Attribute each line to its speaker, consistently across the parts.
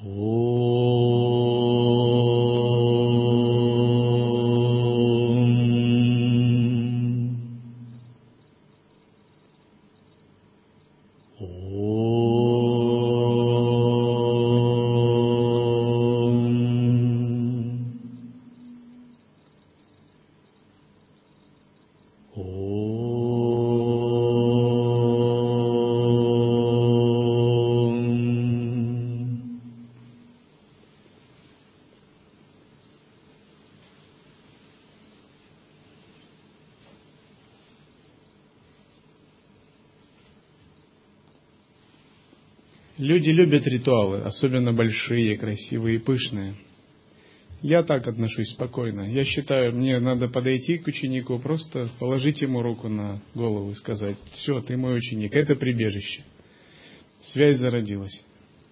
Speaker 1: Люди любят ритуалы, особенно большие, красивые и пышные. Я так отношусь спокойно. Я считаю, мне надо подойти к ученику, просто положить ему руку на голову и сказать: все, ты мой ученик, это прибежище. Связь зародилась.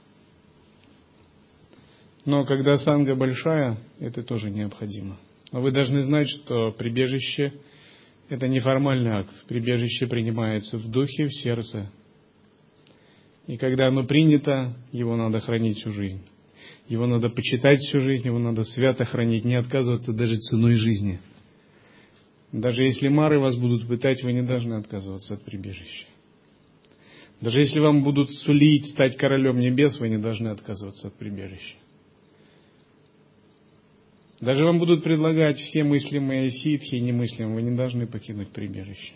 Speaker 1: Но когда санга большая, это тоже необходимо. Но вы должны знать, что прибежище – это не формальный акт. Прибежище принимается в духе, в сердце. И когда оно принято, его надо хранить всю жизнь. Его надо почитать всю жизнь, его надо свято хранить, не отказываться даже ценой жизни. Даже если мары вас будут пытать, вы не должны отказываться от прибежища. Даже если вам будут сулить стать королем небес, вы не должны отказываться от прибежища. Даже вам будут предлагать все мыслимые ситхи и немыслимые, вы не должны покинуть прибежище.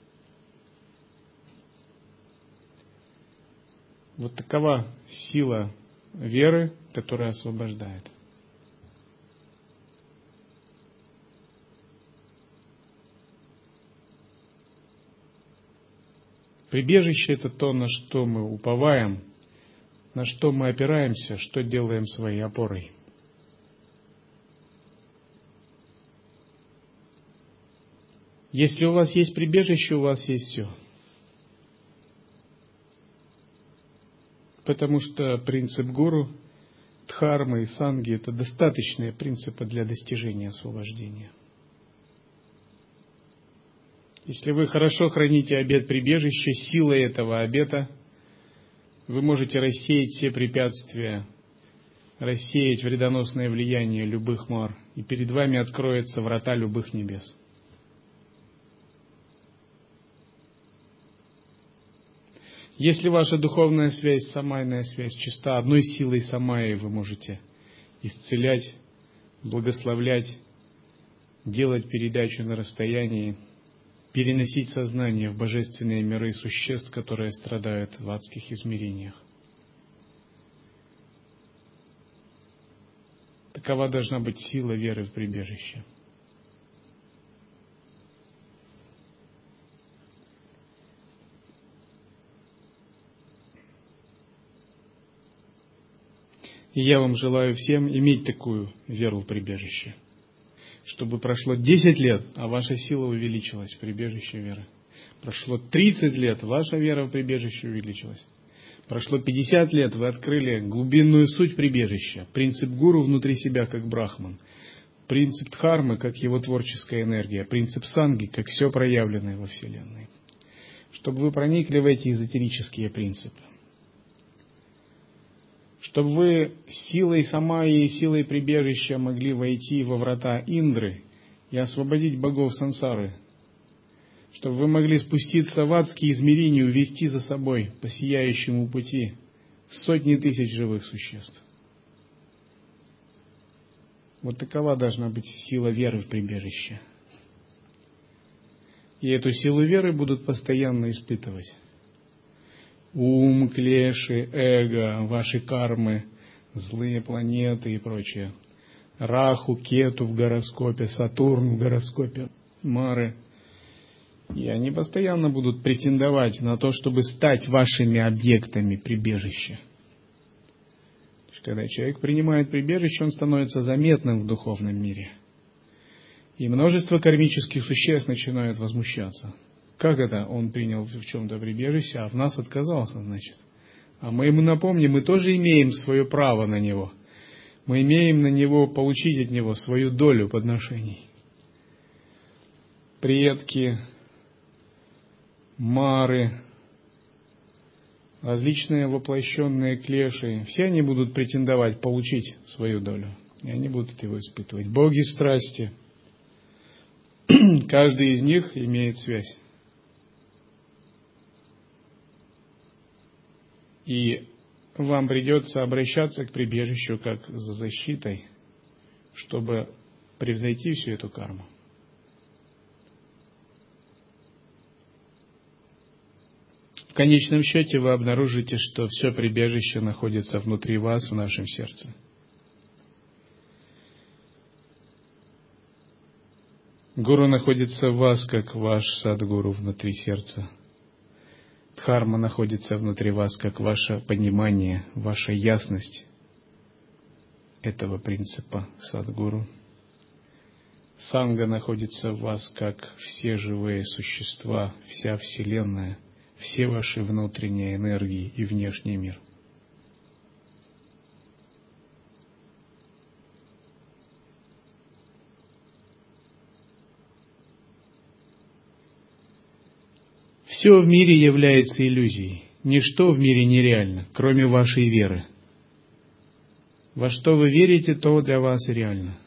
Speaker 1: Вот такова сила веры, которая освобождает. Прибежище – это то, на что мы уповаем, на что мы опираемся, что делаем своей опорой. Если у вас есть прибежище, у вас есть все. Потому что принцип гуру, дхармы и санги – это достаточные принципы для достижения освобождения. Если вы хорошо храните обет прибежища, силой этого обета вы можете рассеять все препятствия, рассеять вредоносное влияние любых мар, и перед вами откроются врата любых небес. Если ваша духовная связь, самайная связь чиста, одной силой самайи вы можете исцелять, благословлять, делать передачу на расстоянии, переносить сознание в божественные миры существ, которые страдают в адских измерениях. Такова должна быть сила веры в прибежище. И я вам желаю всем иметь такую веру в прибежище. Чтобы прошло 10 лет, а ваша сила увеличилась в прибежище веры. Прошло 30 лет, ваша вера в прибежище увеличилась. Прошло 50 лет, вы открыли глубинную суть прибежища. Принцип гуру внутри себя, как брахман. Принцип дхармы, как его творческая энергия. Принцип санги, как все проявленное во Вселенной. Чтобы вы проникли в эти эзотерические принципы. Чтобы вы силой самайи и силой прибежища могли войти во врата Индры и освободить богов сансары. Чтобы вы могли спуститься в адские измерения и увести за собой по сияющему пути сотни тысяч живых существ. Вот такова должна быть сила веры в прибежище. И эту силу веры будут постоянно испытывать. Ум, клеши, эго, ваши кармы, злые планеты и прочее. Раху, Кету в гороскопе, Сатурн в гороскопе, Мары. И они постоянно будут претендовать на то, чтобы стать вашими объектами прибежища. Когда человек принимает прибежище, он становится заметным в духовном мире. И множество кармических существ начинают возмущаться. Как это он принял в чем-то прибежище, а в нас отказался, значит? А мы ему напомним, мы тоже имеем свое право на него. Мы имеем на него получить от него свою долю подношений. Предки, мары, различные воплощенные клеши, все они будут претендовать получить свою долю. И они будут его испытывать. Боги страсти. Каждый из них имеет связь. И вам придется обращаться к прибежищу как за защитой, чтобы превзойти всю эту карму. В конечном счете вы обнаружите, что все прибежище находится внутри вас, в нашем сердце. Гуру находится в вас, как ваш садгуру внутри сердца. Дхарма находится внутри вас, как ваше понимание, ваша ясность этого принципа садгуру. Санга находится в вас, как все живые существа, вся Вселенная, все ваши внутренние энергии и внешний мир. Все в мире является иллюзией. Ничто в мире нереально, кроме вашей веры. Во что вы верите, то для вас и реально.